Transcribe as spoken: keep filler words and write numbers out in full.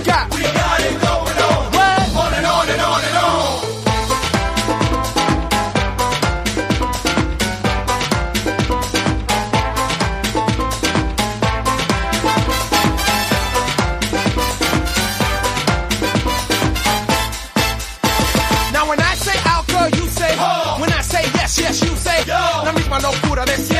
got? We got it going on. What? On and on and on and on. Now when I say out, girl, you say Oh. When I say yes, yes, you say Yo. La misma locura de siempre.